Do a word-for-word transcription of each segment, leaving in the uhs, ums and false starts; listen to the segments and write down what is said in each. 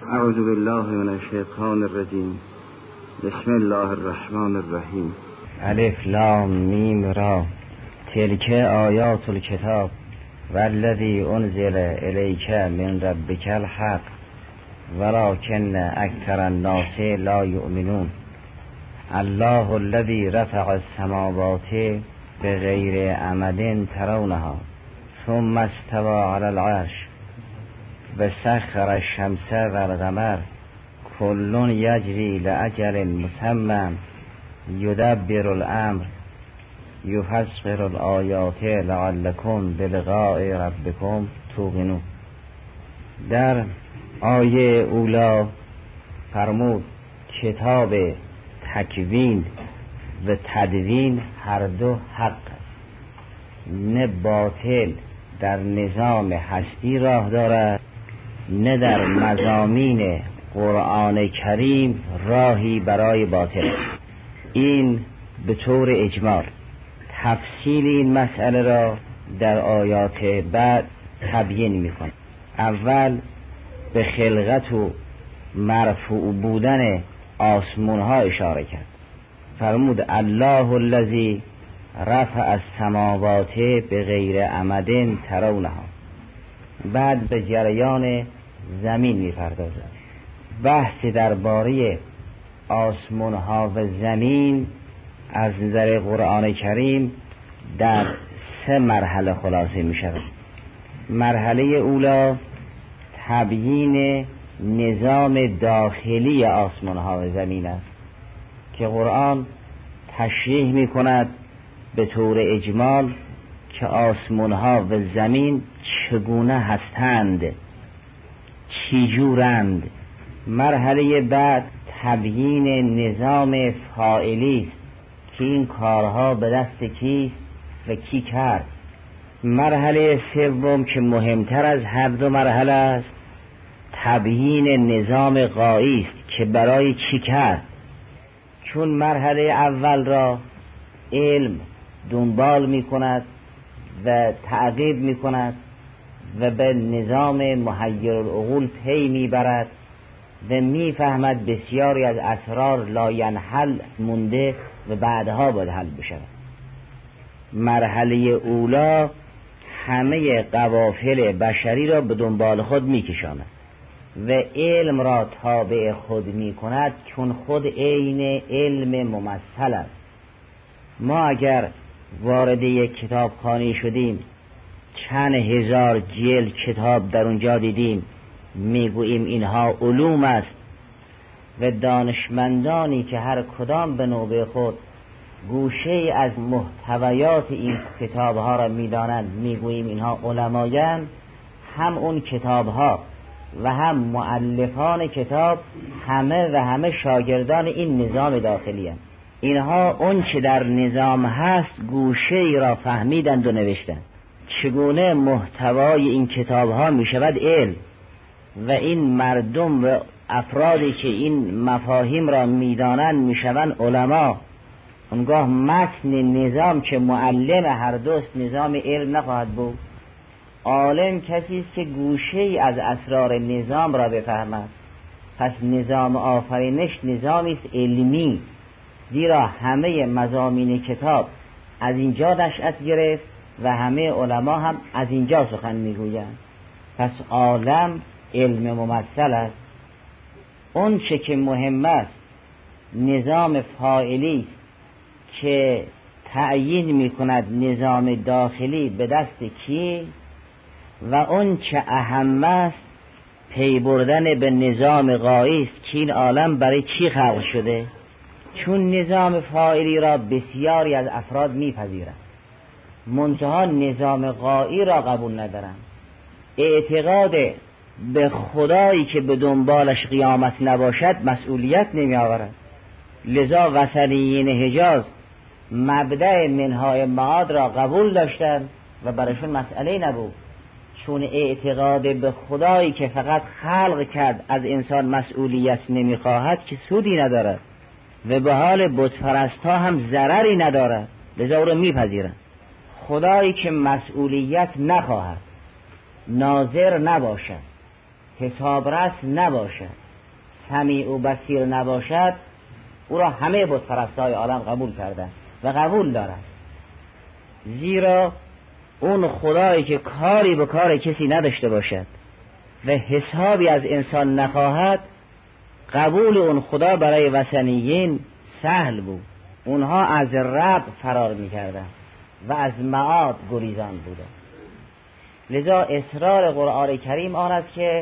اعوذ بالله من الشیطان الرجیم. بسم الله الرحمن الرحیم. الف لام میم را تلک آیات الکتاب والذی انزل الیک من ربک الحق ولکن اکثر الناس لا یؤمنون. الله الذی رفع السماوات بغیر عمد ترونها ثم استوى علی العرش وسخر الشمس والقمر کل یجری لاجل مسمى یدبر الامر یفسر الآیات لعلکم بلقاء ربکم توقنون. در آیه اولا فرمود کتاب تکوین و تدوین هر دو حق، نه باطل در نظام هستی راه دارد، نه در مضامین قرآن کریم راهی برای باطل. این به طور اجمال. تفصیل این مسئله را در آیات بعد تبیین می‌کند. اول به خلقت و مرفوع بودن آسمون ها اشاره کرد. فرمود الله الذی رفع السماوات بغیر عمد ترونها. بعد به جریان زمین می‌پردازد. بحث درباره آسمان ها و زمین از نظر قرآن کریم در سه مرحله خلاصه می شود. مرحله اولا تبیین نظام داخلی آسمان ها و زمین است که قرآن تشریح می کند به طور اجمال که آسمان ها و زمین چگونه هستند، چجورند. مرحله بعد تبیین نظام فاعلی است که این کارها به دست کیست و کی کرد. مرحله سوم که مهمتر از هر دو مرحله است تبیین نظام غایی است که برای چی کرد. چون مرحله اول را علم دنبال می کند و تعقیب می کند و به نظام محیر العقول پی می برد و می فهمد بسیاری از اسرار لاینحل مونده و بعدها باید حل بشود. مرحله اولا همه قوافل بشری را به دنبال خود می کشاند و علم را تابع خود می کند، چون خود عین علم ممثل است. ما اگر وارد یک کتابخانه شدیم چند هزار جلد کتاب در اونجا دیدیم، میگوییم اینها علوم است و دانشمندانی که هر کدام به نوبه خود گوشه از محتویات این کتابها را میدانند، میگوییم اینها علمایند. هم اون کتابها و هم مؤلفان کتاب همه و همه شاگردان این نظام داخلی هستند. اینها اون چه در نظام هست گوشه ای را فهمیدند و نوشتند. چگونه محتوای این کتابها می شود علم و این مردم و افرادی که این مفاهیم را میدانند میشوند علما. اونگاه متن نظام که معلم هر دوست نظام علم نخواهد بود. عالم کسی است که گوشه ای از اسرار نظام را بفهمد. پس نظام آفرینش نظامی است علمی، زیرا همه مضامین کتاب از اینجا نشأت گرفت و همه علما هم از اینجا سخن میگویند. پس عالم علم ممثل است. اون چه که مهم است نظام فاعلی که تعیین می کند نظام داخلی به دست کی، و اون چه اهم است پی بردن به نظام غایی است که این عالم برای چی خلق شده. چون نظام فاعلی را بسیاری از افراد میپذیرند، منتها نظام غایی را قبول ندارند. اعتقاد به خدایی که به دنبالش قیامت نباشد مسئولیت نمی آورد. لذا وثنیین حجاز مبدأ منهای معاد را قبول داشتند و برایشون مسئله نبود، چون اعتقاد به خدایی که فقط خلق کرد از انسان مسئولیت نمی خواهد که سودی ندارد و به حال بت پرست ها هم ضرری ندارد، لذا او را می پذیرند. خدایی که مسئولیت نخواهد، ناظر نباشد، حسابرس نباشد، سمیع و بصیر نباشد، او را همه بت پرستای عالم قبول کردن و قبول دارند. زیرا اون خدایی که کاری به کار کسی نداشته باشد و حسابی از انسان نخواهد، قبول اون خدا برای وثنیین سهل بود. اونها از رب فرار میکردن و از معاد گریزان بودن. لذا اصرار قرآن کریم آن است که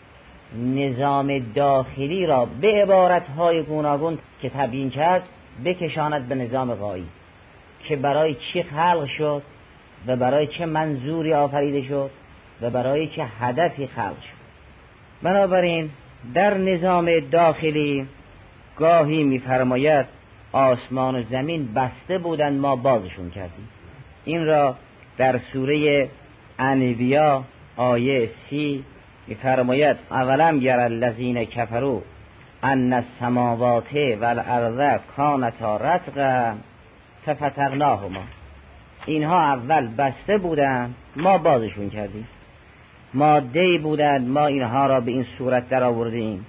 نظام داخلی را به عبارتهای گوناگون که تبیین کرد بکشاند به نظام غایی، که برای چی خلق شد و برای چه منظوری آفریده شد و برای چه هدفی خلق شد. بنابراین در نظام داخلی گاهی می‌فرماید آسمان و زمین بسته بودند ما بازشون کردیم. این را در سوره انبیا آیه سی می‌فرماید اولم یر الذین کفروا ان السماوات والارض کانتا رتقا ففتقناهما. اینها اول بسته بودند ما بازشون کردیم، ماده‌ای بودند ما اینها را به این صورت در آوردیم،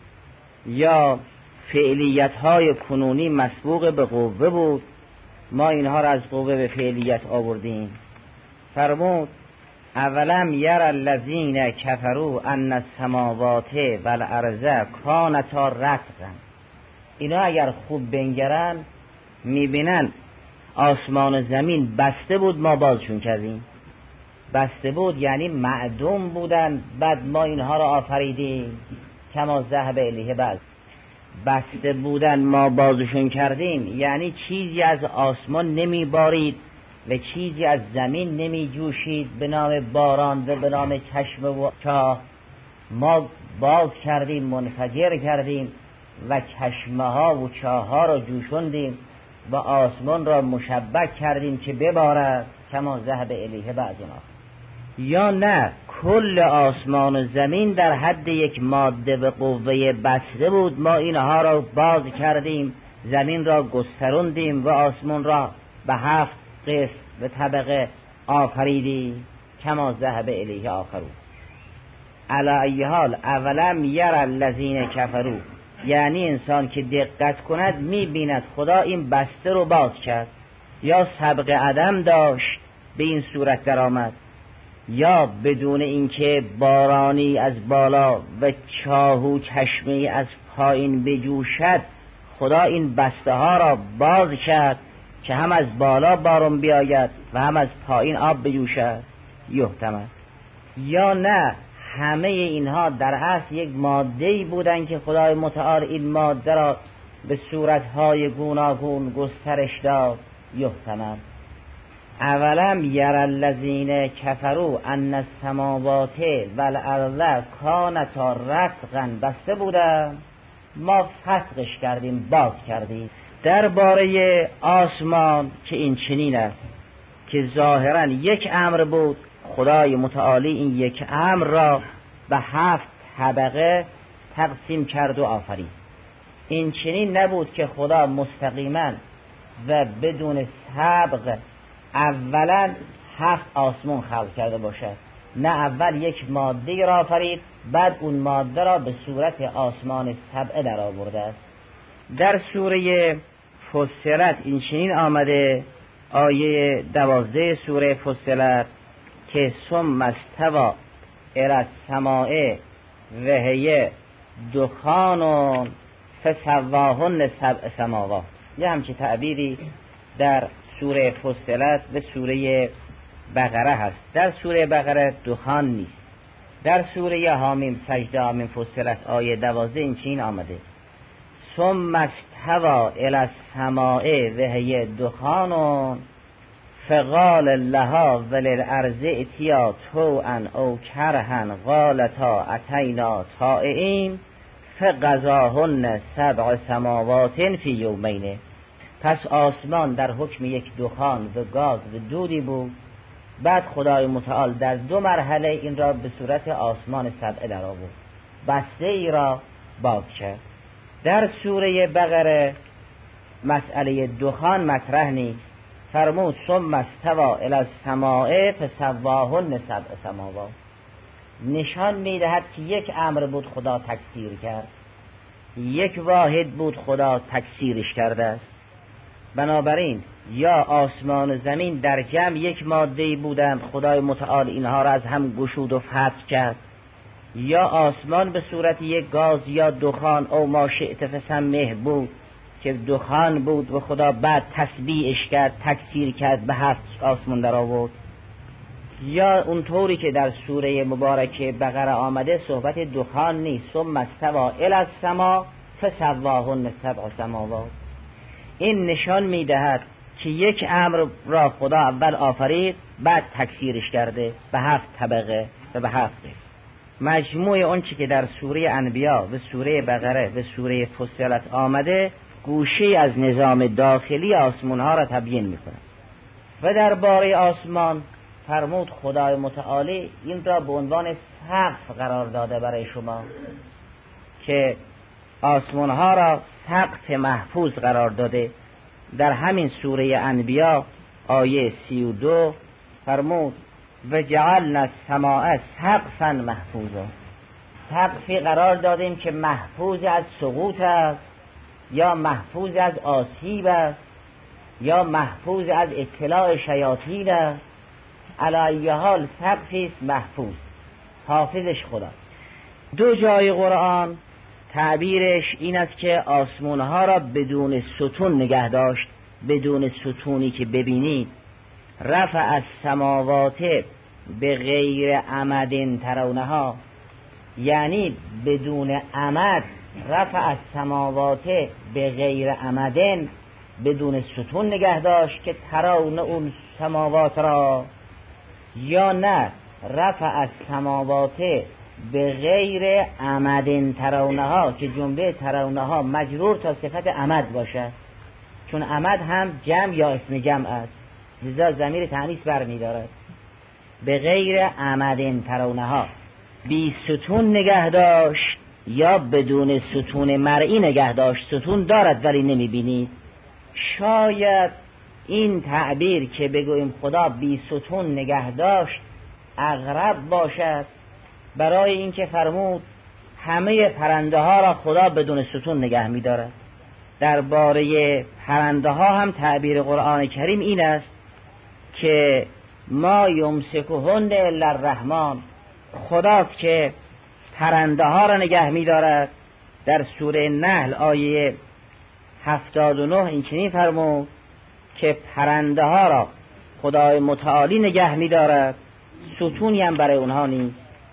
یا فعلیت‌های کنونی مسبوق به قوه بود ما اینها را از قوه به فعلیت آوردیم. فرمود اولم یر الذین کفروا ان السماوات والارض کانتا رتقا. اینا اگر خوب بنگرن میبینن آسمان و زمین بسته بود ما بازشون کردیم. بسته بود یعنی معدوم بودن، بعد ما اینها را آفریدیم. کما ذهب الیه بعد بسته بودن ما بازشون کردیم یعنی چیزی از آسمان نمی بارید و چیزی از زمین نمی جوشید به نام باران و به نام چشم و چاه. ما باز کردیم، منفجر کردیم و چشمه ها و چاه ها را جوشوندیم و آسمان را مشبک کردیم که ببارد. کما ذهب الیه بعضنا. یا نه کل آسمان و زمین در حد یک ماده و قوه بسته بود ما اینها را باز کردیم، زمین را گستروندیم و آسمان را به هفت قسم و طبقه آفریدیم. کما ذهب الیه آخرون. علی ای حال اولم یر الذین کفروا، یعنی انسان که دقت کند میبیند خدا این بسته رو باز کرد، یا سبق عدم داشت به این صورت در آمد، یا بدون اینکه بارانی از بالا و چاهو چشمی از پایین بجوشد خدا این بسته ها را باز کرد که هم از بالا بارون بیاید و هم از پایین آب بجوشد. یحتمل. یا نه همه اینها در اصل یک ماده‌ای بودن که خدای متعال این ماده را به صورتهای گوناگون گسترش داد. یحتمل. اولم یر الذین کفروا ان السماوات والارض کانتا رتقا، بسته بودن ما فتقش کردیم، باز کردیم. درباره آسمان که این چنین است که ظاهرا یک امر بود، خدای متعالی این یک امر را به هفت طبقه تقسیم کرد و آفرید. این چنین نبود که خدا مستقیما و بدون سبق اولا هفت آسمان خلق کرده باشد. نه، اول یک ماده را آفرید، بعد اون ماده را به صورت آسمان سبعه در آورده است. در سوره فصلت این چنین آمده، آیه دوازده سوره فصلت، که ثم استوی الی السماء و هی دخان فسواهن سبع سماوات. یه همچه تعبیری در سوره فصلت و سوره بقره هست. در سوره بقره دخان نیست. در سوره حامیم سجده حامیم فصلت آیه دوازده این چین آمده ثم استوی الی السماء و هی دخان فقال لها وللارض ائتیا طوعا او کرها قالتا اتینا طائعین فقضاهن سبع سماوات فی یومین. پس آسمان در حکم یک دخان و گاز و دودی بود، بعد خدای متعال در دو مرحله این را به صورت آسمان سبعه در آورد، بسته ای را باز کرد. در سوره بقره مسئله دخان مطرح نیست. فرمود ثم استوی الی السماء فسواهن سبع سماوات. نشان میدهد که یک امر بود خدا تکثیر کرد، یک واحد بود خدا تکثیرش کرده است. بنابراین یا آسمان و زمین در جمع یک ماده‌ای بودند، خدای متعال اینها را از هم گشود و فتح کرد، یا آسمان به صورت یک گاز یا دخان او ما شئت فسمه بود که دخان بود و خدا بعد تسبیحش کرد، تکثیر کرد، به هفت آسمان در آورد. یا اونطوری که در سوره مبارکه بقره آمده صحبت دخان نیست، ثم استوى الی السما فسواهن سبع سماوات. این نشان میدهد که یک امر را خدا اول آفرید بعد تکثیرش کرده به هفت طبقه و به هفت قسم. مجموع اون چی که در سوره انبیا و سوره بقره و سوره فصلت آمده گوشه از نظام داخلی آسمان ها را تبیین میکنه. و در باره آسمان فرمود خدای متعالی این را به عنوان سقف قرار داده برای شما که آسمان ها را سقف محفوظ قرار داده. در همین سوره انبیا آیه سی و دو فرمود و جعلنا السماء سقفا محفوظا، سقفی قرار دادیم که محفوظ از سقوط است، یا محفوظ از آسیب است، یا محفوظ از اطلاع شیاطین است. علی ای حال سقفی است محفوظ، حافظش خدا. دو جای قرآن تعبیرش این است که آسمانها را بدون ستون نگه داشت، بدون ستونی که ببینید. رفع السماوات به غیر عمد ترونها، یعنی بدون عمد. رفع السماوات به غیر عمدن، بدون ستون نگه داشت که ترون اون سماوات را. یا نه رفع السماوات به غیر عمد ترونها که جمله ترونها مجرور تا صفت عمد باشد، چون عمد هم جمع یا اسم جمع است، لذا ضمیر تانیث برمی‌دارد. به غیر عمد ترونها، بی ستون نگه داشت یا بدون ستون مرئی نگه داشت. ستون دارد ولی نمی‌بینید. شاید این تعبیر که بگوییم خدا بی ستون نگه داشت اقرب باشد، برای اینکه فرمود همه پرنده ها را خدا بدون ستون نگه می دارد. درباره پرنده ها هم تعبیر قرآن کریم این است که ما یمسکهن الا الرحمن، خداست که پرنده ها را نگه می دارد. در سوره نحل آیه هفتاد و نه این چنین فرمود که پرنده ها را خدای متعالی نگه می دارد، ستونی هم برای اونها نیست.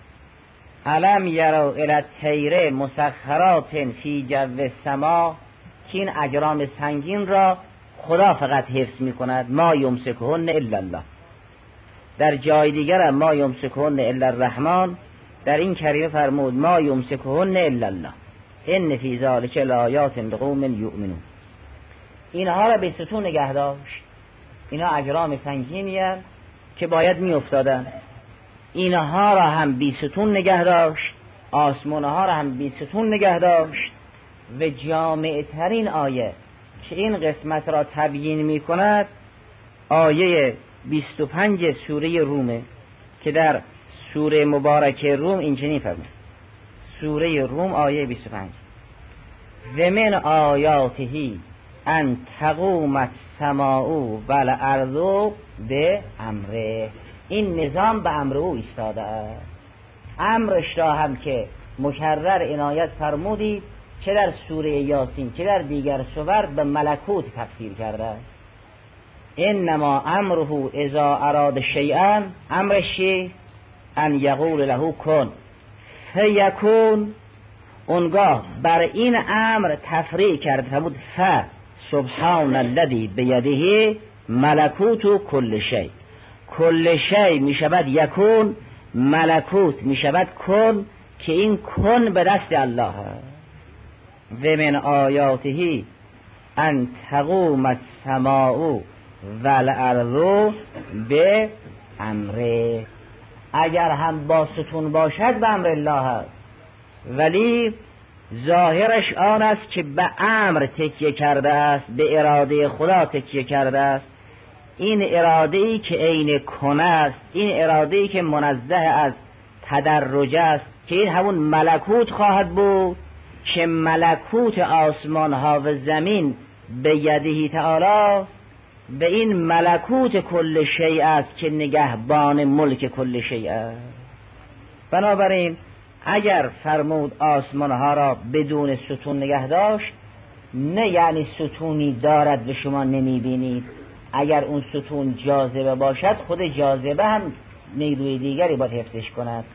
علم یرو الی الطیر مسخرات فی جو السما، که این اجرام سنگین را خدا فقط حفظ می کند. ما یمسکهن الا الله. در جای دیگر ما یمسکهن الا الرحمن، در این کریمه فرمود ما یمسکهن الا الله ان فی ذلک لآیات لقوم یؤمنون. اینها را به ستون نگه داشت. اینها اجرام سنگینی هستند که باید می افتادن. اینها را هم بی ستون نگه داشت، آسمانها را هم بی ستون نگه داشت. و جامع ترین آیه که این قسمت را تبیین می کند آیه بیست و پنج سوره رومه که در سوره مبارکه روم این چنین فرمود. سوره روم آیه بیست و پنج و من آیاتهی ان تقوم السماء والارض به امره. این نظام به امر او ایستاده است. امرش را هم که مکرر عنایت فرمودید، چه در سوره یاسین چه در دیگر سور به ملکوت تفسیر کرده. انما امره اذا اراد شیئا، امرش ان یقول له کن فیکون. اونگاه بر این امر تفریع کرد فرمود ف سبحان الذی بیده ملکوت کل شیء. کل شیء می شود یکون، ملکوت می شود کن، که این کن به دست الله است. و من آیاته ان تقوم السماء والارض به امره. اگر هم با ستون باشد به امر الله است، ولی ظاهرش آن است که به امر تکیه کرده است، به اراده خدا تکیه کرده است. این اراده ای که عین کن است، این اراده ای که منزه از تدرج است که این همون ملکوت خواهد بود که ملکوت آسمان ها و زمین به یده تعالی به این ملکوت کل شیء است که نگهبان ملک کل شیء است. بنابراین اگر فرمود آسمان ها را بدون ستون نگه داشت، نه یعنی ستونی دارد و شما نمی بینید. اگر اون ستون جاذبه باشد، خود جاذبه هم نیروی دیگری باید حفظش کند،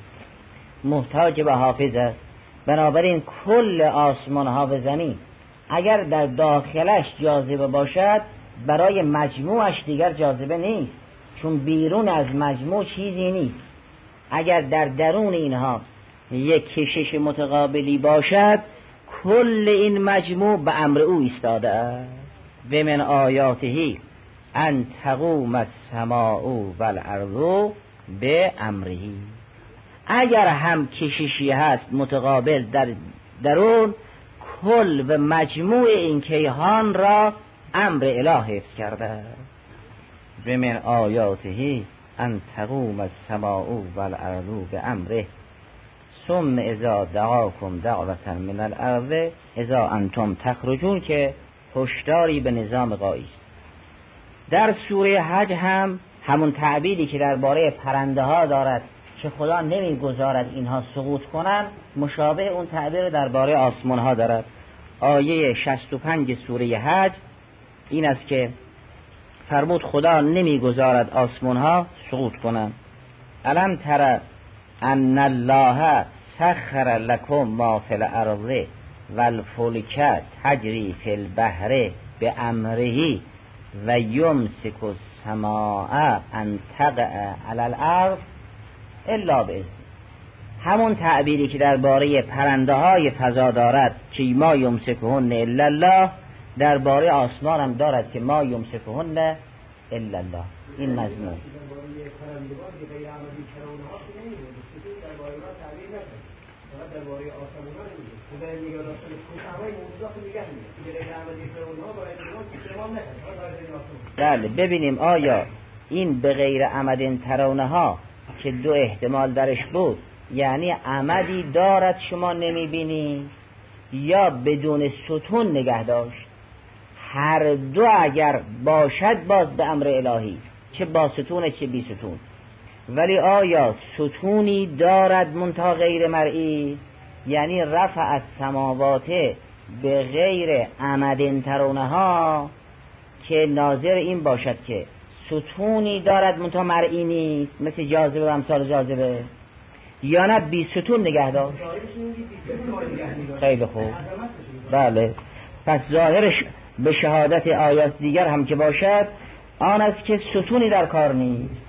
محتاج به حافظ است. بنابراین کل آسمان ها و زمین اگر در داخلش جاذبه باشد، برای مجموعش دیگر جاذبه نیست، چون بیرون از مجموع چیزی نیست. اگر در درون اینها یک کشش متقابلی باشد، کل این مجموع به امر او ایستاده است. و من آیاته ان تقوم السماء والارض به امره. اگر هم کششی هست متقابل در درون، کل و مجموع این کیهان را امر اله حفظ کرده. و من آیاته ان تقوم السماء والارض به امره ثم اذا دعاکم دعوة من الارض اذا انتم تخرجون، که هشداری به نظام غایی است. در سوره حج هم همون تعبیری که درباره پرنده ها دارد که خدا نمیگذارد اینها سقوط کنند، مشابه اون تعبیر درباره آسمان ها دارد. آیه شصت و پنج سوره حج این است که فرمود خدا نمیگذارد آسمان ها سقوط کنند. الم تر ان الله سخر لكم ما فی الارض والفلک تجری فی البحر بامره و یمسک السماء ان تقع علی الارض الا باذنه. همون تعبیری که درباره پرنده های فضا دارد که ما یمسکهن الا الله، درباره آسمان هم دارد که ما یمسکهن الا الله. این مضمون بله. ببینیم آیا این به غیر عمد ترونها که دو احتمال درش بود، یعنی عمدی دارد شما نمیبینی، یا بدون ستون نگه داشت. هر دو اگر باشد باز به امر الهی، چه با ستون چه بی ستون. ولی آیا ستونی دارد منتها غیر مرئی، یعنی رفع از سماوات به غیر عمد ترونها، که ناظر این باشد که ستونی دارد منتها مرئی نیست، مثل جاذبه و امثال جاذبه، یا نه بی ستون نگه داشت. خیلی خوب. بله، پس ظاهرش به شهادت آیات دیگر هم که باشد آن است که ستونی در کار نیست.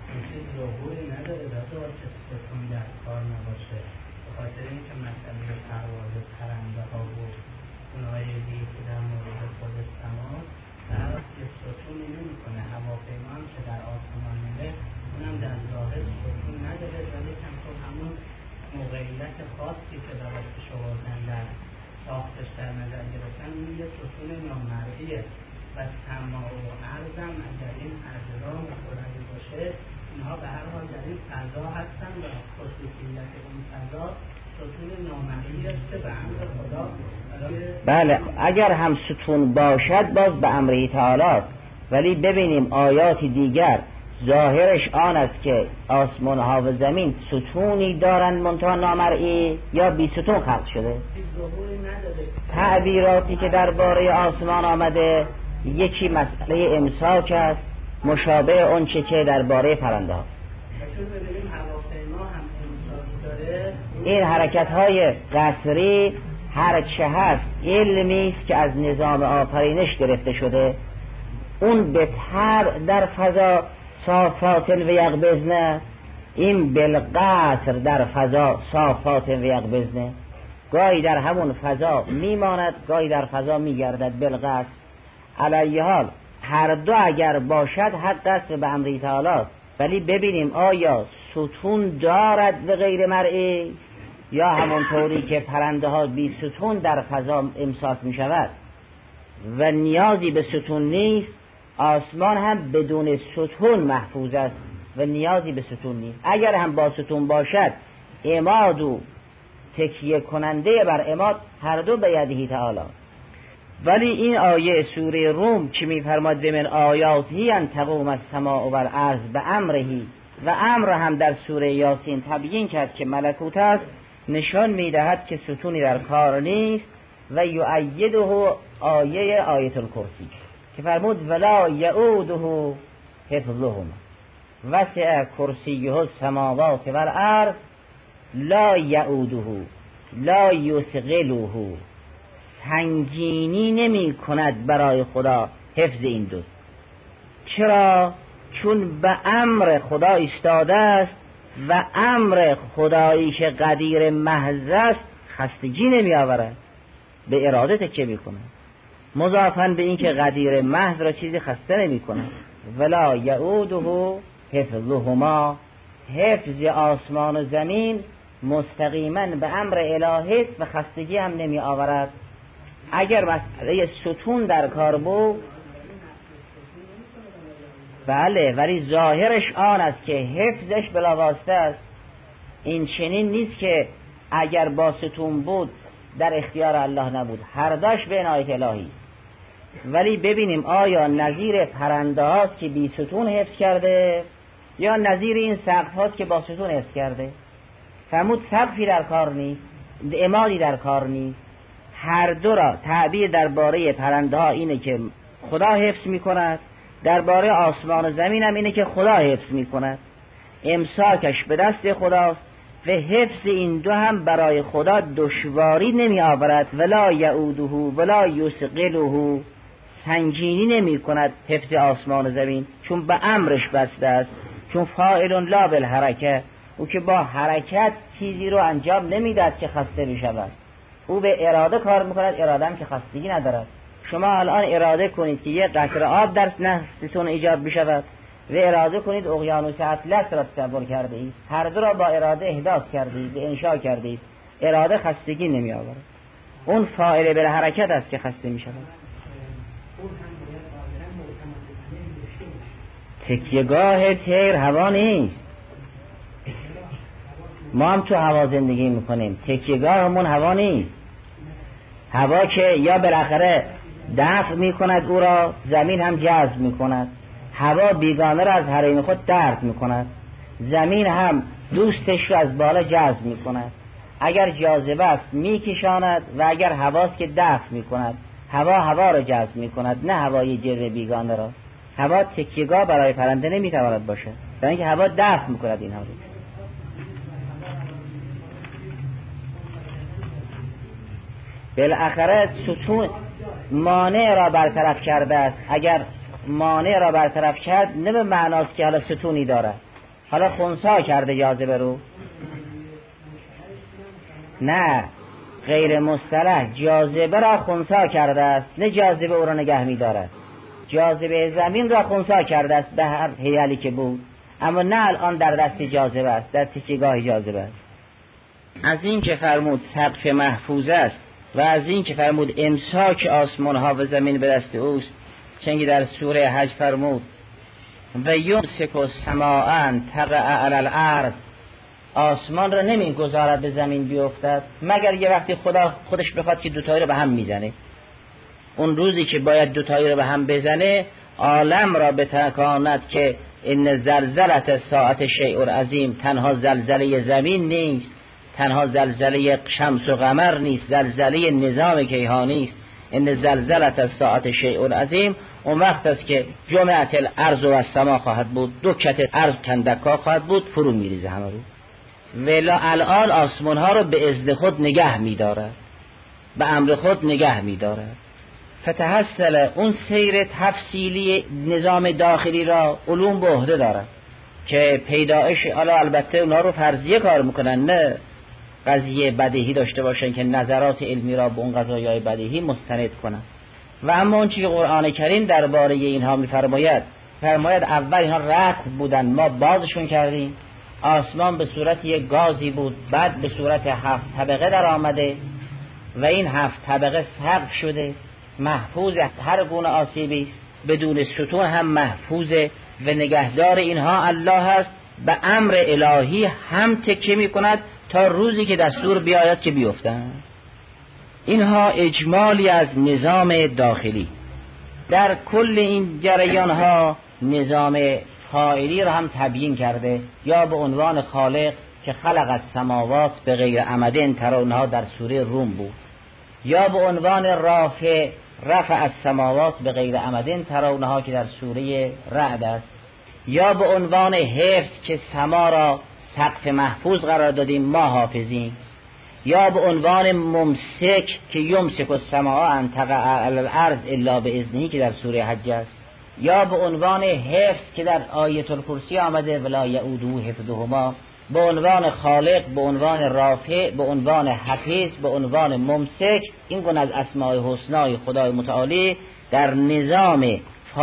موقعیت خاصی که دارد که شواردن در ساختش در نظر گرفتن، این یه ستون نامرئیه و سما و ارضم اگر این اجرا متولی باشه، اینها به هر حال در این فضا هستن و خصوصیت این فضا ستون نامرئی است که به امر خدا. بله، اگر هم ستون باشد باز به امر تعالی. ولی ببینیم آیات دیگر ظاهرش آن است که آسمان ها و زمین ستونی دارند منتها نامرئی، یا بی ستون خلق شده. تعبیراتی که درباره آسمان آمده، یکی مسئله امساک است، مشابه اون چه که درباره پرنده هاست. این حرکت های قصری هر چه هست علمی است که از نظام آفرینش گرفته شده. اون به طبع در فضا صافات و یقبضن، این بالقصر در فضا صافات و یقبضن، گاهی در همون فضا میماند، گاهی در فضا میگردد بالقصر. علیه حال هر دو اگر باشد حق است به امر تعالی. ولی ببینیم آیا ستون دارد به غیر مرئی، یا همونطوری که پرنده ها بی ستون در فضا امساک می شود و نیازی به ستون نیست، آسمان هم بدون ستون محفوظ است و نیازی به ستون نیست. اگر هم با ستون باشد اماد و تکیه کننده بر اماد هر دو به یدهی تعالی. ولی این آیه سوره روم که میفرماد به من آیاتی ان تقوم السماء و الارض به امرهی و امر هم در سوره یاسین تبیین کرد که ملکوت است، نشان میدهد که ستونی در کار نیست. و یؤیده آیه آیت الکرسی که فرمود ولا یعوده حفظهما وسع کرسیه السماوات و الارض لا یعوده لا یثقله. سنگینی نمی کند برای خدا حفظ این دو. چرا؟ چون به امر خدا ایستاده است و امر خدایی که قدیر محض است خستگی نمی آورد، به اراده تکیه می کند. مضافاً به این که قدیر محض را چیزی خسته نمی کند. ولا یعوده حفظهما، حفظ آسمان و زمین مستقیما به امر الهی است و خستگی هم نمی آورد. اگر مسئله ستون در کار بود بله، ولی ظاهرش آن است که حفظش بلاواسطه است. این چنین نیست که اگر با ستون بود در اختیار الله نبود، هر داش به عنایت الهی. ولی ببینیم آیا نظیر پرنده هاست که بی ستون حفظ کرده یا نظیر این سقف هاست که با ستون حفظ کرده؟ فرمود سقفی در کار نیست، امادی در کار نیست. هر دو را تعبیر درباره پرنده ها اینه که خدا حفظ می کند، درباره آسمان و زمین هم اینه که خدا حفظ می کند. امساکش به دست خداست و حفظ این دو هم برای خدا دشواری نمی آورد. ولا یعوده ولا یثقله، سنگینی نمی کند حفظ آسمان و زمین، چون به امرش بسته است. چون فاعل لا بالحرکه، او که با حرکت چیزی رو انجام نمیداد که خسته بشود، او به اراده کار میکند، اراده هم که خستگی ندارد. شما الان اراده کنید که یه قطره آب در نفستون ایجاد بشود و اراده کنید اقیانوس اطلس را تصور کرده اید، هر دو را با اراده احداث کرده اید، انشاء کرده اید. اراده خستگی نمی آورد، اون فاعل به حرکت است که خسته می شود. تکیهگاه طیر هوا نیست. ما هم تو هوا زندگی میکنیم، تکیهگاهمون هوا نیست. هوا که یا بالاخره دفع میکند او را، زمین هم جذب میکند. هوا بیگانه را از حریم خود درد میکند، زمین هم دوستش را از بالا جذب میکند. اگر جاذبه است میکشاند و اگر هواست که دفع میکند. هوا هوا را جذب میکند، نه هوای جر بیگانه را. هوا تکیهگاه برای پرنده نمیتواند باشه، برای اینکه هوا دفع میکند اینها رو. بالاخره ستون مانع را برطرف کرده است. اگر مانع را برطرف کرد نه به معناست که حالا ستونی داره، حالا خنثی کرده جاذبه رو. نه، غیر مصطلح جاذبه را خنثی کرده است، نه جاذبه او را نگه می دارد. جاذبه زمین را خنثی کرده است به هر حیلی که بود، اما نه الان در دست جاذبه است، در تکیهگاه جاذبه است. از این که فرمود سقف محفوظ است و از این که فرمود امساک آسمان ها و زمین به دست اوست، چنگی در سوره حج فرمود و یمسک السماء ان تقع علی الارض، آسمان را نمیگذارد به زمین بیفتد مگر یه وقتی خدا خودش بخواد که دوتایی رو به هم میزنه. اون روزی که باید دوتایی رو به هم بزنه، عالم را بتکاند که ان زلزلة الساعة شیء عظیم. تنها زلزله زمین نیست، تنها زلزله شمس و قمر نیست، زلزله نظام کیهانی است. ان زلزلة الساعة شیء عظیم. اون وقت است که جمعت الارض و السما خواهد بود، دکت ارض کندکا خواهد بود، فرو میریزه همه رو. ولی الان آسمان ها رو به اذن خود نگه می‌دارد، به امر خود نگه می‌دارد. فتحصل اون سیر تفصیلی نظام داخلی را علوم به عهده دارد که پیدایش، حالا البته اونا رو فرضیه کار میکنن، نه قضیه بدیهی داشته باشن که نظرات علمی را به اون قضایای بدیهی مستند کنن. و اما اون چیزی قرآن کریم درباره اینها میفرماید، فرماید اول اینها رطب بودن، ما بازشون کردیم. آسمان به صورت یک گازی بود، بعد به صورت هفت طبقه در آمده و این هفت طبقه سقف شده، محفوظ هر گونه آسیبی است، بدون ستون هم محفوظه و نگهدار اینها الله است. به امر الهی هم تکیه می کند تا روزی که دستور بیاید که بیفتن. اینها اجمالی از نظام داخلی. در کل این جریان ها نظام فاعلی را هم تبیین کرده، یا به عنوان خالق که خلق السماوات به غیر عمد ترونها در سوره روم بود، یا به عنوان رافع رفع السماوات به غیر عمد ترونها که در سوره رعد است، یا به عنوان حفظ که سما را سقف محفوظ قرار دادیم ما حافظیم، یا به عنوان ممسک که یمسک السماء ان تقع علی الارض الا باذنه که در سوره حج است، یا به عنوان حفظ که در آیه الکرسی آمده ولا یعوده حفظهما، به عنوان خالق، به عنوان رافع، به عنوان حفیظ، به عنوان ممسک. این گونه از اسماء حسنای خدای متعالی در نظام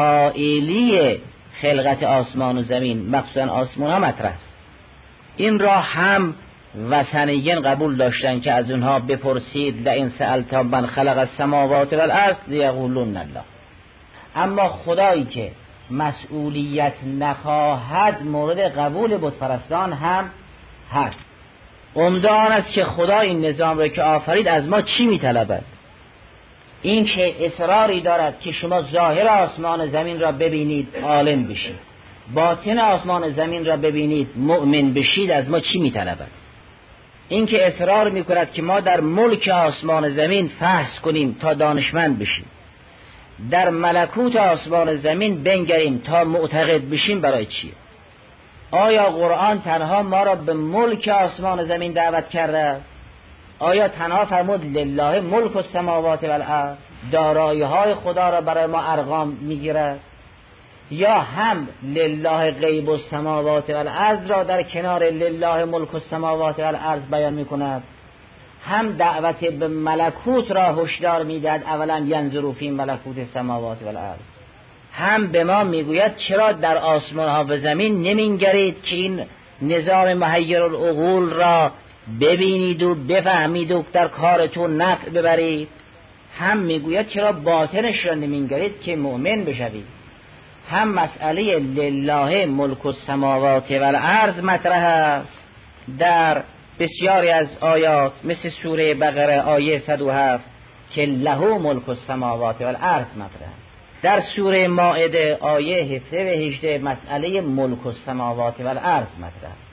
فاعلی خلقت آسمان و زمین مخصوصا آسمان ها مطرح است. این را هم وثنیین قبول داشتن که از اونها بپرسید لئن سألت من خلق السماوات والارض لیقولون الله. اما خدایی که مسئولیت نخواهد مورد قبول بتپرستان هم هست. عمده آن است که خدا این نظام را که آفرید از ما چی میطلبد؟ این که اصراری دارد که شما ظاهر آسمان زمین را ببینید عالم بشید، باطن آسمان زمین را ببینید مؤمن بشید، از ما چی میطلبد؟ این که اصرار میکند که ما در ملک آسمان زمین فحص کنیم تا دانشمند بشیم، در ملکوت آسمان زمین بنگریم تا معتقد بشیم، برای چیه؟ آیا قرآن تنها ما را به ملک آسمان زمین دعوت کرده؟ آیا تنها فرمود لله ملک السماوات والارض، دارایی های خدا را برای ما ارقام میگیرد؟ یا هم لله غیب السماوات والارض را در کنار لله ملک السماوات والارض بیان میکند؟ هم دعوت به ملکوت را هشدار میدهد اولا ینظروا فی ملکوت السماوات والارض، هم به ما میگوید چرا در آسمان ها و زمین نمینگرید که این نظام محیر العقول را ببینید و بفهمید و در کارتون نفع ببرید. هم میگوید چرا باطنش را نمینگرید که مؤمن بشوید. هم مسئله لله ملک السماوات والارض مطرح است در بسیاری از آیات، مثل سوره بقره آیه صد و هفت که له ملک السماوات والارض مطرح است. در سوره مائده آیه هفده و هجده مسئله ملک السماوات والارض مطرح است.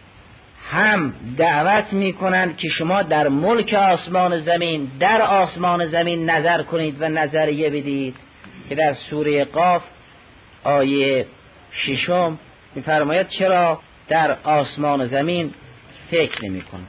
هم دعوت میکنند که شما در ملک آسمان زمین، در آسمان زمین نظر کنید و نظریه بدید که در سوره قاف آیه ششم میفرماید چرا در آسمان زمین فکر نمی کنند،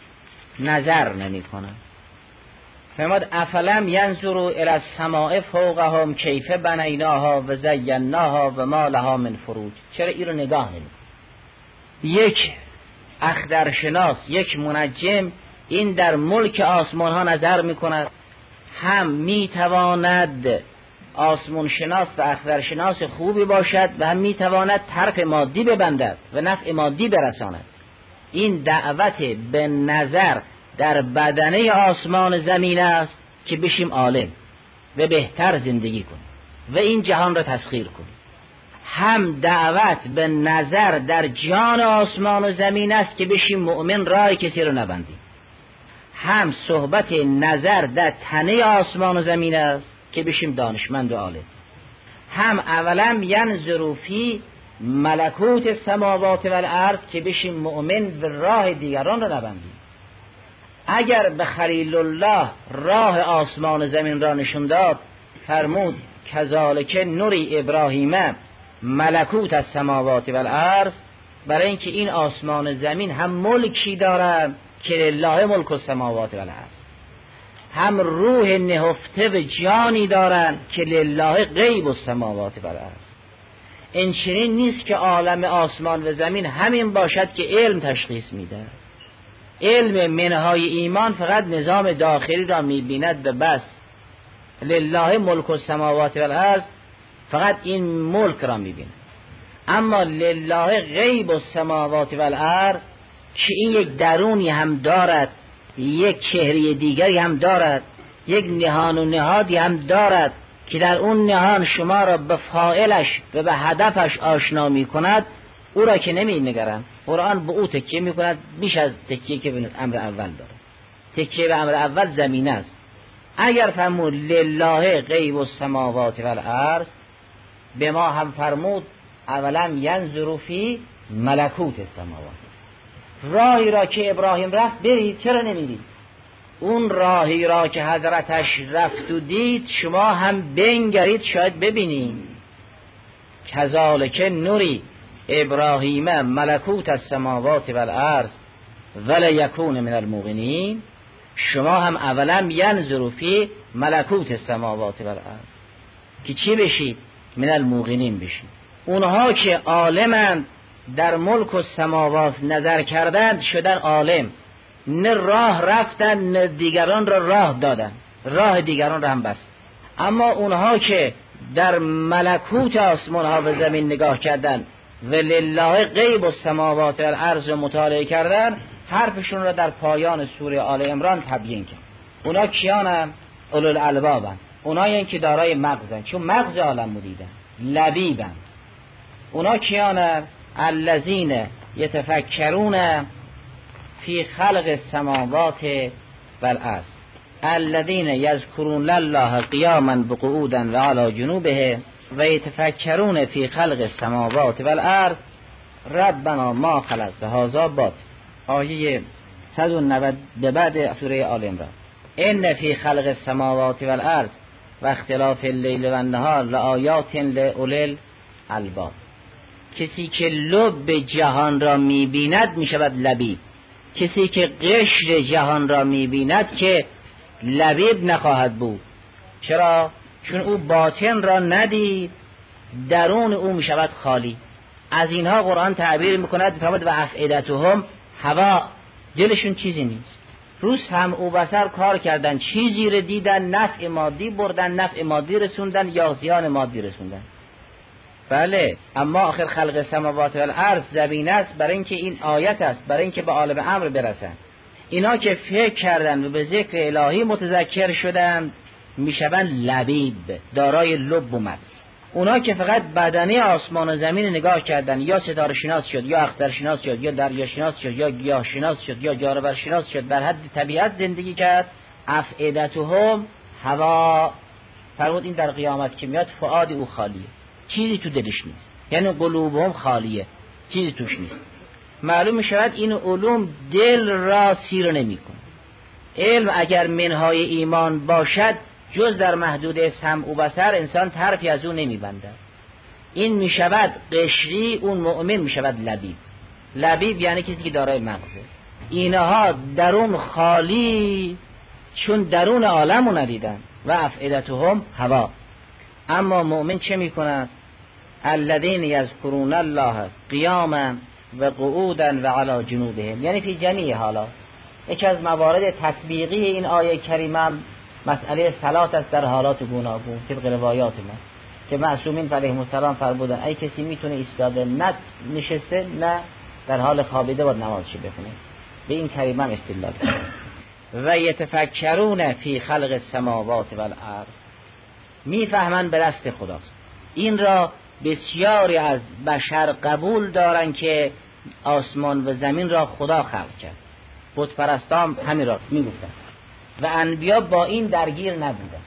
نظر نمی کنند. فرمود افلم ینظروا الی السماء فوقهم کیف بنیناها و زیناها و ما لها من فروج. چرا این رو نگاه نمی کنند؟ یک اخترشناس، یک منجم این در ملک آسمان ها نظر می کند، هم می تواند آسمان شناس و اخترشناس خوبی باشد و هم می تواند طرف مادی ببندد و نفع مادی برساند. این دعوت به نظر در بدنه آسمان زمین است که بشیم عالم و بهتر زندگی کنیم و این جهان را تسخیر کنیم. هم دعوت به نظر در جان آسمان و زمین است که بشیم مؤمن، راه کسی رو نبندیم. هم صحبت نظر در تنه آسمان و زمین است که بشیم دانشمند و عالم. هم اولا ینظروا فی ملکوت السماوات والارض که بشیم مؤمن و راه دیگران را نبندیم. اگر به خلیل الله راه آسمان و زمین را نشون داد، فرمود کذالک نوری ابراهیم ملکوت السماوات والارض، برای اینکه این آسمان و زمین هم ملکی دارند که لله ملک السماوات والارض، هم روح نهفته و جانی دارند که لله غیب السماوات والارض. این چنین نیست که عالم آسمان و زمین همین باشد که علم تشخیص میده. علم منهای ایمان فقط نظام داخلی را میبیند و بس. لله ملک السماوات والارض فقط این ملک را میبیند. اما لله غیب السماوات والارض که این یک درونی هم دارد، یک چهره دیگری هم دارد، یک نهان و نهادی هم دارد که در اون نهان شما را به فاعلش و به هدفش آشنا می کند، او را که نمی نگرند. قرآن به او تکیه میکند بیش از تکیه که به امر اول داره. تکیه به امر اول زمینه است. اگر فرمود لله غیب السماوات والارض، به ما هم فرمود اولم ینظروا فی ملکوت السماوات. راهی را که ابراهیم رفت برید، چرا نمیرید؟ اون راهی را که حضرتش رفت و دید شما هم بنگرید شاید ببینید. کذالک نوری ابراهیم ملکوت السماوات والارض ولیکون من الموقنین. شما هم اولا ینظروا فی ملکوت السماوات والارض که چی بشید؟ من الموقنین بشید. اونها که عالمند در ملک و سماوات نظر کردند شدن عالم، نه راه رفتن نه دیگران را راه دادن، راه دیگران را هم بست. اما اونها که در ملکوت آسمان ها و زمین نگاه کردن و لله غیب السماوات والارض مطالعه کردن، حرفشون را در پایان سوره آل عمران تبیین کرد. اونا کیانن؟ اولو الالبابن. اونایی که دارای مغزن، چون مغز عالم رو دیدن. لبیبن. اونا کیانن؟ الذین یتفکرون فی خلق السماوات والارض الذین یذکرون الله قیاما وقعودا وعلی جنوبهم و یتفکرون فی خلق السماوات والارض ربنا ما خلقت هذا باطلا. آیه صد و نود به بعد سوره آل عمران. ان فی خلق السماوات والارض و اختلاف اللیل و النهار لآیات لأولی الالباب. کسی که لب جهان را می‌بیند میشود لبیب. کسی که قشر جهان را می‌بیند که لبیب نخواهد بود. چرا؟ چون او باطن را ندید، درون او میشود خالی. از اینها قرآن تعبیر میکند فرمود و افئدتهم هوا، دلشون چیزی نیست. روز هم او بصر کار کردن، چیزی رو دیدن، نفع مادی بردن، نفع مادی رسوندن یا زیان مادی رسوندن. بله، اما آخر خلق سماوات و الارض زمینه است برای اینکه این آیت است، برای اینکه به عالم امر برسن. اینا که فکر کردن و به ذکر الهی متذکر شدن میشون لبیب، دارای لب و مغز. اونا که فقط بدنه آسمان و زمین نگاه کردن، یا ستاره شناس شد، یا اختر شناس شد، یا دریا شناس شد، یا گیاه شناس شد، یا جانور شناس شد، در حد طبیعت زندگی کرد. افئدتهم هوا، فرمود این در قیامت که میاد فؤاد او خالیه، چیزی تو دلش نیست. یعنی قلوبهم خالیه، چیزی توش نیست. معلوم میشود این علوم دل را سیر نمیکنه. علم اگر منهای ایمان باشد جز در محدود سمع و بصر انسان طرفی از اون نمیبندد. این میشود قشری، اون مؤمن میشود لبیب. لبیب یعنی کسی که دارای مغزه. اینها درون خالی، چون درون عالمو ندیدن. و افئدتهم هوا. اما مؤمن چه میکند؟ الذین یذکرون الله قیاما و قعودا و علی جنوبهم، یعنی فی جمیع حالات. یکی از موارد تطبیقی این آیه کریمه مسئله صلات است در حالات گوناگون طبق روایات ما که معصومین علیهم السلام فرمودن ای کسی میتونه ایستاده، نه نشسته، نه در حال خوابیده باید نمازش بخونه. به این کریمه استدلال کرد. و یتفکرون فی خلق السماوات والارض، میفهمن به دست خداست. این را بسیاری از بشر قبول دارن که آسمان و زمین را خدا خلق کرد. بت پرستان همین را میگفتن و انبیا با این درگیر نبودن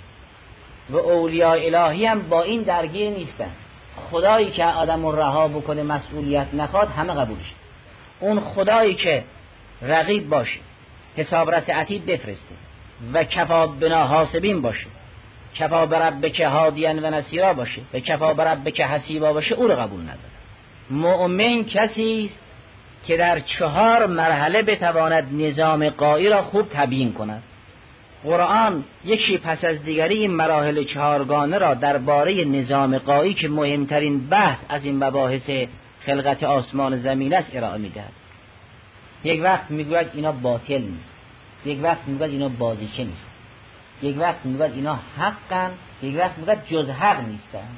و اولیاء الهی هم با این درگیر نیستن. خدایی که آدم رو رها بکنه، مسئولیت نخواد، همه قبولش. اون خدایی که رقیب باشه، حسابرس عتید بفرسته و کفا بنا حاسبین باشه، کفا بربک هادیا و نصیرا باشه و کفا بربک حسیبا باشه، او رو قبول نداره. مؤمن کسی است که در چهار مرحله بتواند نظام غایی را خوب تبیین کند. قرآن یکی پس از دیگری این مراحل چهارگانه را درباره نظام غایی که مهمترین بحث از این مباحث خلقت آسمان و زمین است ارائه می‌دهد. یک وقت میگوید اینا باطل نیست، یک وقت میگوید اینا بازیچه نیست، یک وقت میگوید اینا حقن، یک وقت میگوید جز حق نیستن.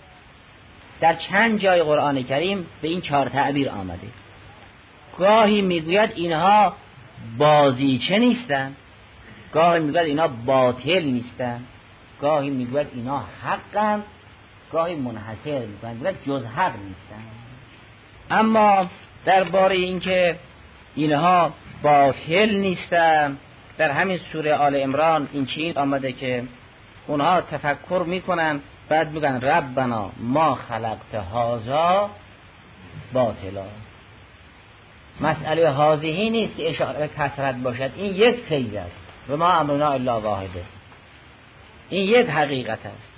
در چند جای قرآن کریم به این چهار تعبیر آمده. گاهی میگوید اینها بازیچه نیستن، گاهی میگوید اینا باطل نیستن، گاهی میگوید اینا حقن، گاهی منحصر میگوید جز حق نیستن. اما درباره اینکه اینها باطل نیستن، در همین سوره آل عمران این چیز آمده که اونها تفکر میکنن بعد میگن ربنا ما خلقت هذا باطلا. مسئله هذه نیست که اشاره به کثرت باشد، این یک فیض است و ما امرنا الا واحده، این یک حقیقت است،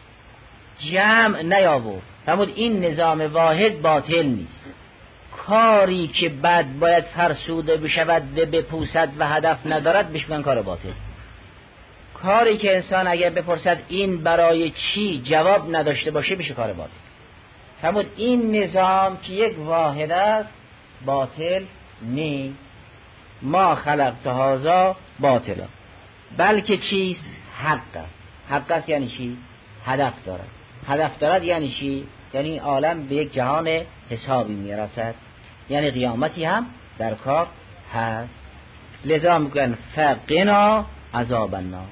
جمع نیاورد. فرمود این نظام واحد باطل نیست. کاری که بعد باید فرسوده بشود و بپوسد و هدف ندارد بهش میگن کار باطل. کاری که انسان اگر بپرسد این برای چی جواب نداشته باشه بشه کار باطل. فرمود این نظام که یک واحد است باطل نیست. ما خلقت هذا باطلا، بلکه چیست؟ حق است. حق است یعنی چی؟ هدف دارد. هدف دارد یعنی چی؟ یعنی این عالم به یک جهان حسابی میرسد، یعنی قیامتی هم در کار هست. لذا میگن فقنا عذاب النار.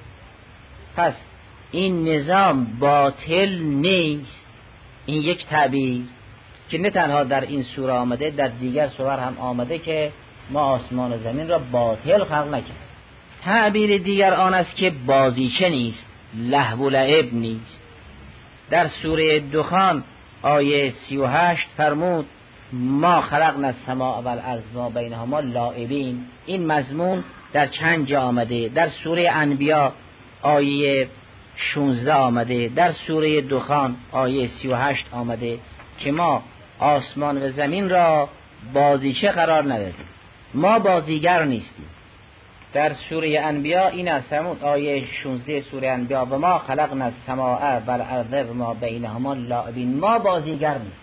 پس این نظام باطل نیست. این یک تعبیر که نه تنها در این سوره آمده، در دیگر سوره هم آمده که ما آسمان و زمین را باطل خلق نکردیم. تعبیر دیگر آن است که بازیچه نیست، لهو و لعب نیست. در سوره دخان آیه سی و هشت فرمود ما خلقنا السماء والارض ما بینهما لاعبین. این مضمون در چند جا آمده. در سوره انبیاء آیه شانزده آمده، در سوره دخان آیه سی و هشت آمده که ما آسمان و زمین را بازیچه قرار ندادیم، ما بازیگر نیستیم. در سوره انبیاء این است، فرمود آیه شانزده سوره انبیاء و ما خلقنا السماء والارض ما بینهما لاعبین. ما بازیگر نیستیم.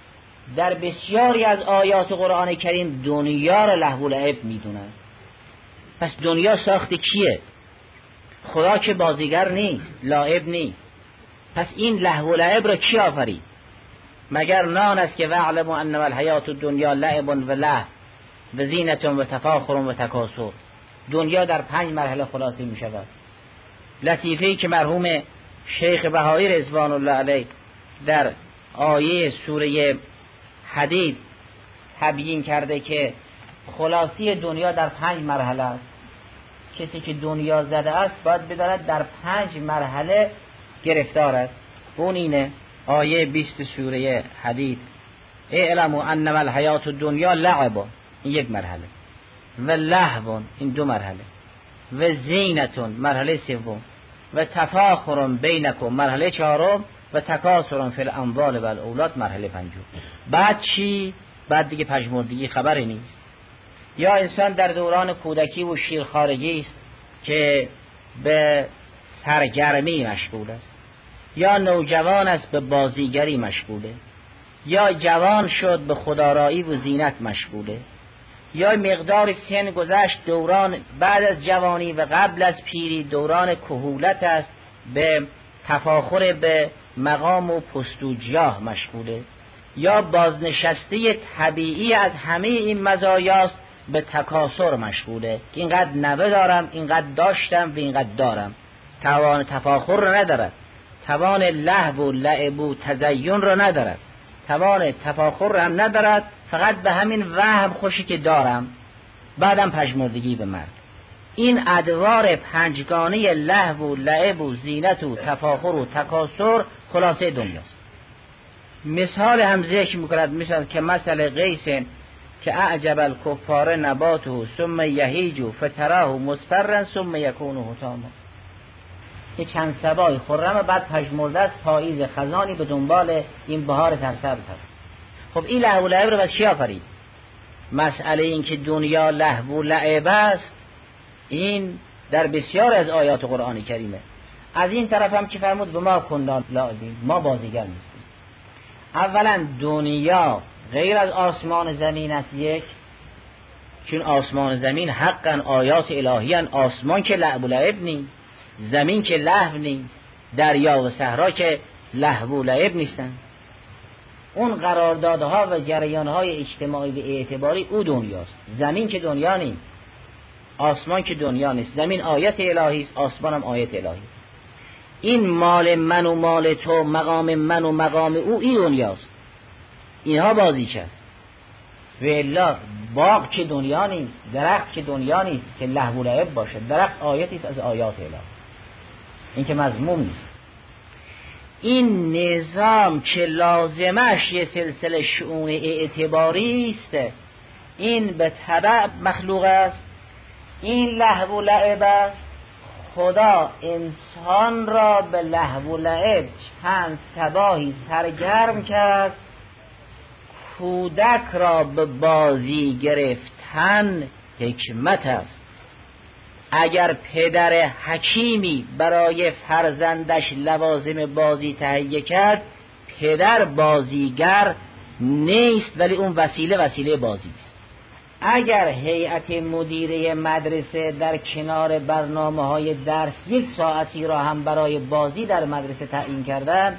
در بسیاری از آیات قرآن کریم دنیا را لهو و لعب میدونن. پس دنیا ساخت کیه؟ خدا که بازیگر نیست، لاعب نیست. پس این لهو و لعب را کی آفرید؟ مگر نان است که واعلم انما الحیات الدنیا لعب و لهو و زینت و تفاخر و تکاثر. دنیا در پنج مرحله خلاصه می شود. لطیفه‌ای که مرحوم شیخ بهایی رضوان الله علیه در آیه سوره حدید تبیین کرده که خلاصی دنیا در پنج مرحله است. کسی که دنیا زده است باید بداند در پنج مرحله گرفتار است. اون اینه آیه بیست سوره حدید اعلموا انما الحیات الدنیا لعب، این یک مرحله، و لهو، این دو مرحله، و زینتون مرحله سوم، و تفاخر بینکم مرحله چهارم، و تکاثر فی الاموال و الاولاد مرحله پنجم. بعد چی؟ بعد دیگه پژمردگی خبری نیست. یا انسان در دوران کودکی و شیرخوارگی است که به سرگرمی مشغول است، یا نوجوان است به بازیگری مشغوله، یا جوان شد به خودآرایی و زینت مشغوله، یا مقدار سن گذشت دوران بعد از جوانی و قبل از پیری دوران کهولت است به تفاخر به مقام و پست و جاه مشغوله، یا بازنشسته طبیعی از همه این مزایاست به تکاثر مشغوله. اینقدر نوه دارم، اینقدر داشتم و اینقدر دارم. توان تفاخر را ندارد، توان لهو و لعب و تزین را ندارد، توان تفاخر را هم ندارد، فقط به همین وهم خوشی که دارم. بعدم پژمردگی به مرگ. این ادوار پنجگانه لهو و لعب و زینت و تفاخر و تکاثر خلاصه دنیاست. مثال هم ذکر میکند، مثال که مثل غیث که اعجب الکفار نباته ثم یهیج فتراه مصفرا ثم یکون حطاما. یه چند سبای خرم بعد پژمرده است، پاییز خزانی به دنبال این بهار سرسبز هست. خب این لهو و لعب رو بس چی آفرید؟ مسئله این که دنیا لهو و لعب است این در بسیار از آیات قرآن کریمه. از این طرف هم که فرمود به ما کنا لاعبین، ما بازیگر نیستیم. اولا دنیا غیر از آسمان زمین است، یک چون آسمان زمین حقا آیات الهی ان. آسمان که لعب و لعب نیست، زمین که لهو نیست، دریا و صحرا که لهو و لعب نیستن. اون قراردادها و جریانهای اجتماعی و اعتباری او دنیاست. زمین که دنیا نیست، آسمان که دنیا نیست. زمین آیت الهی است، آسمان هم آیت الهی. این مال من و مال تو، مقام من و مقام او، این دنیاست. اینها بازیچه است. و الا باغ که دنیا نیست، درخت که دنیا نیست که لهو و لعب باشه. درخت آیاتی است از آیات الهی، این که مذموم نیست. این نظام که لازمش یه سلسله شؤون اعتباری است، این به تبع مخلوق است، این لهو و لعب است. خدا انسان را به لهو و لعب چند تباهی سرگرم کرد. کودک را به بازی گرفتن حکمت است. اگر پدر حکیمی برای فرزندش لوازم بازی تهیه کرد، پدر بازیگر نیست ولی اون وسیله وسیله بازی است. اگر هیئت مدیره مدرسه در کنار برنامه‌های درس یک ساعتی را هم برای بازی در مدرسه تعیین کردن،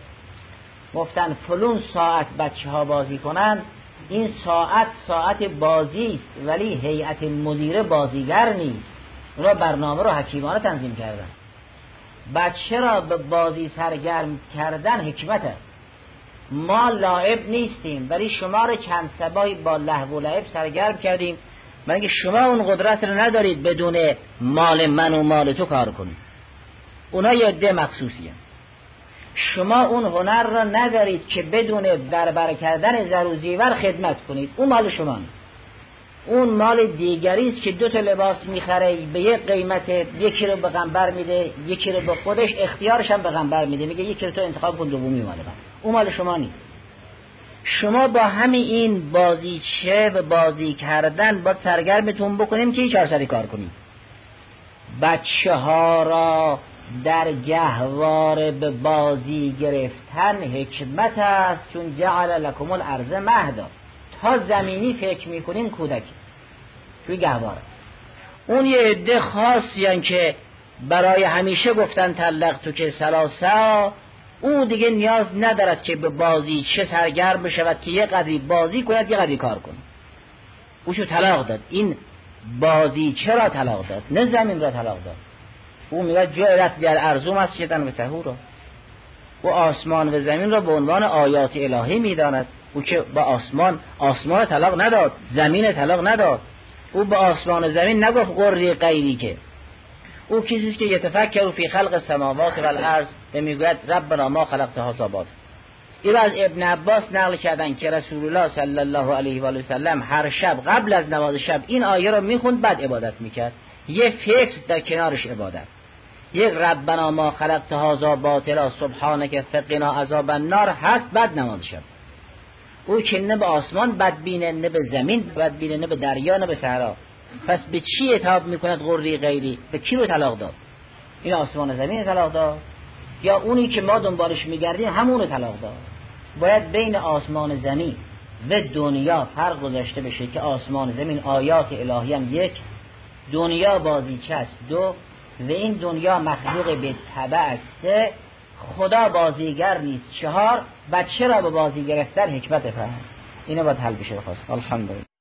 گفتن فلون ساعت بچه ها بازی کنن، این ساعت ساعت بازی است ولی هیئت مدیره بازیگر نیست. اونا برنامه رو حکیمانه تنظیم کردن. بچه را به بازی سرگرم کردن حکمت است. ما لاعب نیستیم ولی شما رو چند سبایی با لهو و لعب سرگرم کردیم، برای اینکه شما اون قدرت رو ندارید بدون مال من و مال تو کار کنید. اونا یه عده مخصوصی هم. شما اون هنر را ندارید که بدون دربر کردن زر و زیور خدمت کنید، اون مال شما نیست. اون مال دیگری است که دو تا لباس میخره به یک قیمت، یکی رو به غنبر میده، یکی رو به خودش، اختیارش هم به غنبر میده، میگه یکی رو تو انتخاب کن، دومی مال من. اون مال شما نیست. شما با همین این بازیچه و بازی کردن باید سرگرمتون بکنیم که هیچ سری کار کنیم. بچه ها را در گهواره به بازی گرفتن حکمت است، چون جعل لکم الارض مهدا. تا زمینی فکر میکنیم کودکی توی گهواره. اون یه عده خاصی هن که برای همیشه گفتن طلق تو که سلاسا، او دیگه نیاز ندارد که به بازی چه سرگرم بشود که یه قدری بازی کند یه قدری کار کند. اوشو طلاق داد. این بازی چرا طلاق داد؟ نه زمین را طلاق داد. او میگه جعلت در ارض مسجدا و طهورا. و آسمان و زمین را به عنوان آیات الهی میداند. او که با آسمان آسمان طلاق نداد، زمین طلاق نداد. او با آسمان و زمین نگفت قری غیری، که او کسی است که یتفکر فی خلق السماوات و الارض و میگوید ربنا ما خلقت هذا باطلا. این از ابن عباس نقل کردن که رسول الله صلی الله علیه و آله و سلم هر شب قبل از نماز شب این آیه را میخوند، بعد عبادت میکرد. یه فکر در کنارش عبادت. یک ربنا ما خلقت هذا باطلا سبحانک فقنا عذاب النار هست، بعد نماز شب. او که نه به آسمان بدبینه، نه به زمین بدبینه، نه به دریا، نه به صحرا. پس به چی عتاب میکند قری غیری؟ به کی رو طلاق داد؟ این آسمان و زمین طلاق داد یا اونی که ما دنبالش میگردیم همون رو طلاق داد؟ باید بین آسمان و زمین و دنیا فرق گذاشته بشه که آسمان و زمین آیات الهی هم یک، دنیا بازیچه است دو، و این دنیا مخلوق به تبع سه، خدا بازیگر نیست چهار، بچه را به بازی گرفتن حکمت فهم. اینه باید حل بشه. خواست الحمدلله.